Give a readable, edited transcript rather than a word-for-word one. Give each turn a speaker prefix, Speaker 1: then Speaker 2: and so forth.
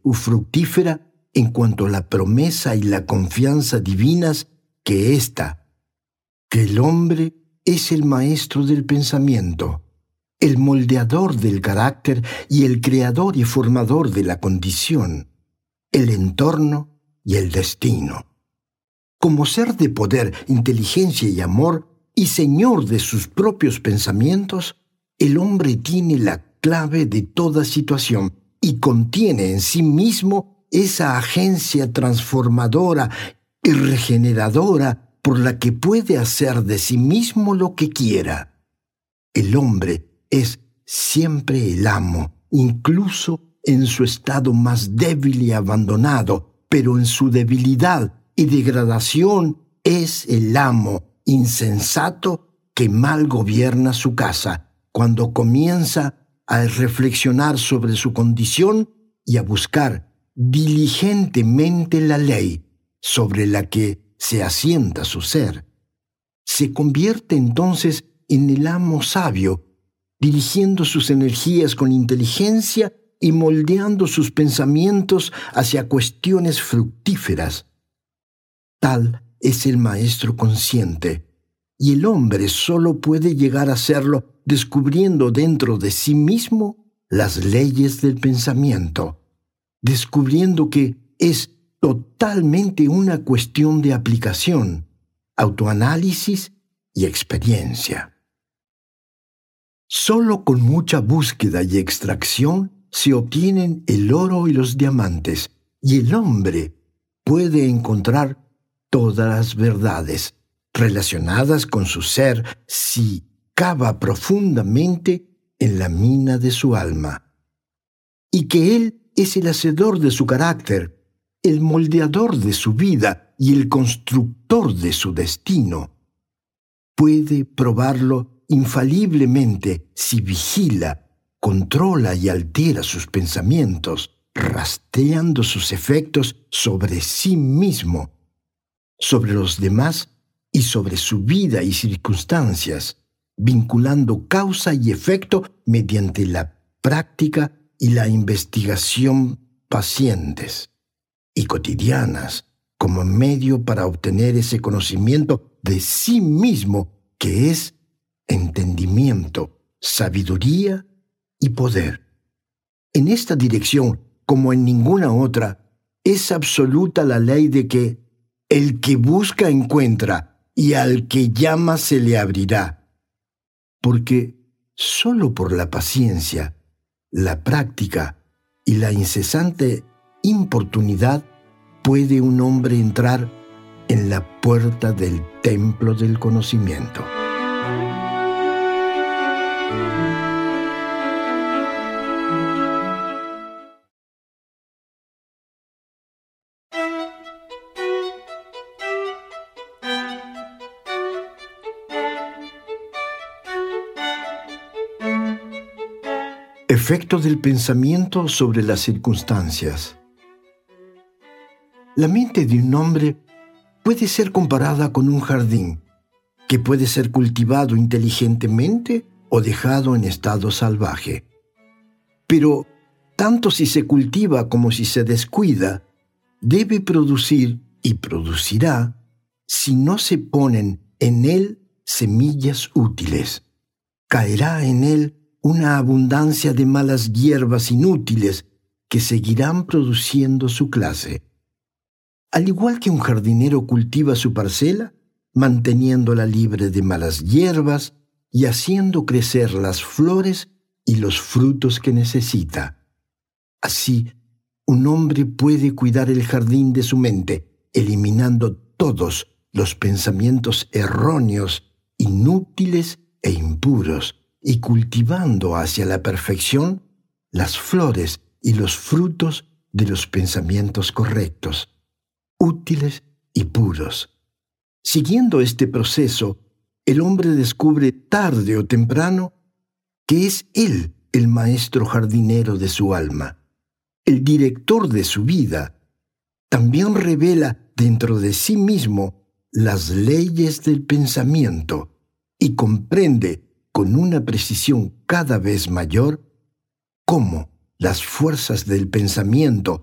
Speaker 1: fructífera en cuanto a la promesa y la confianza divinas que el hombre es el maestro del pensamiento, el moldeador del carácter y el creador y formador de la condición, el entorno y el destino. Como ser de poder, inteligencia y amor, y señor de sus propios pensamientos, el hombre tiene la clave de toda situación y contiene en sí mismo esa agencia transformadora y regeneradora por la que puede hacer de sí mismo lo que quiera. El hombre es siempre el amo, incluso en su estado más débil y abandonado, pero en su debilidad y degradación es el amo insensato que mal gobierna su casa, cuando comienza a reflexionar sobre su condición y a buscar diligentemente la ley sobre la que se asienta su ser. Se convierte entonces en el amo sabio, dirigiendo sus energías con inteligencia y moldeando sus pensamientos hacia cuestiones fructíferas. Tal es el maestro consciente, y el hombre solo puede llegar a serlo descubriendo dentro de sí mismo las leyes del pensamiento, descubriendo que es totalmente una cuestión de aplicación, autoanálisis y experiencia. Solo con mucha búsqueda y extracción se obtienen el oro y los diamantes, y el hombre puede encontrar todas las verdades relacionadas con su ser si cava profundamente en la mina de su alma. Y que él es el hacedor de su carácter, el moldeador de su vida y el constructor de su destino. Puede probarlo infaliblemente si vigila, controla y altera sus pensamientos, rastreando sus efectos sobre sí mismo, sobre los demás y sobre su vida y circunstancias, vinculando causa y efecto mediante la práctica y la investigación pacientes y cotidianas como medio para obtener ese conocimiento de sí mismo que es entendimiento, sabiduría y poder. En esta dirección, como en ninguna otra, es absoluta la ley de que el que busca encuentra y al que llama se le abrirá. Porque solo por la paciencia, la práctica y la incesante importunidad puede un hombre entrar en la puerta del templo del conocimiento. Efecto del pensamiento sobre las circunstancias. La mente de un hombre puede ser comparada con un jardín, que puede ser cultivado inteligentemente o dejado en estado salvaje. Pero, tanto si se cultiva como si se descuida, debe producir y producirá si no se ponen en él semillas útiles. Caerá en él una abundancia de malas hierbas inútiles que seguirán produciendo su clase. Al igual que un jardinero cultiva su parcela, manteniéndola libre de malas hierbas y haciendo crecer las flores y los frutos que necesita. Así, un hombre puede cuidar el jardín de su mente, eliminando todos los pensamientos erróneos, inútiles e impuros, y cultivando hacia la perfección las flores y los frutos de los pensamientos correctos, útiles y puros. Siguiendo este proceso, el hombre descubre tarde o temprano que es él el maestro jardinero de su alma, el director de su vida. También revela dentro de sí mismo las leyes del pensamiento y comprende con una precisión cada vez mayor cómo las fuerzas del pensamiento